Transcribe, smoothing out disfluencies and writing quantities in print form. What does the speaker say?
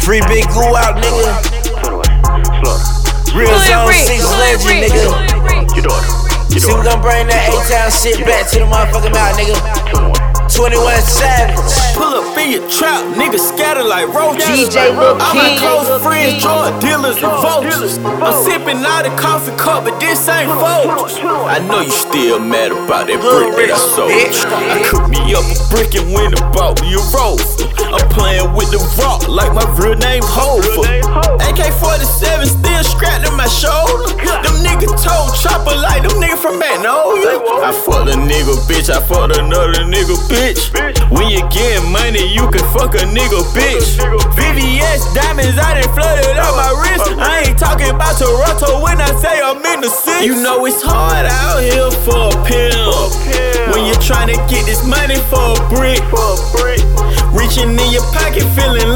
Free Big Goo out, nigga. Real Zone 6 legend, nigga. See, we gon' bring that A-Town shit back to the motherfucking mouth, nigga. 21 Savage. Pull up in your trap, niggas scatter like roaches. DJ Lil All my King. close friends, drug dealers and vultures. I'm sipping out a coffee cup, but this ain't Folgers. I know you still mad about that brick that I sold. I cooked me up a brick and went and bought me a rover. I'm playing with the rock like my real name Hover. AK-47 still scratched on my shoulder. Them niggas told chopper like them niggas from Magnolia. I fucked a nigga bitch, I fucked another nigga bitch. When you getting money, you can fuck a nigga bitch. VVS diamonds, I done flooded up my wrist. I ain't talking about Toronto when I say I'm in the city. You know it's hard out here for a pimp. When you're trying to get this money for a brick. Reaching in your pocket feeling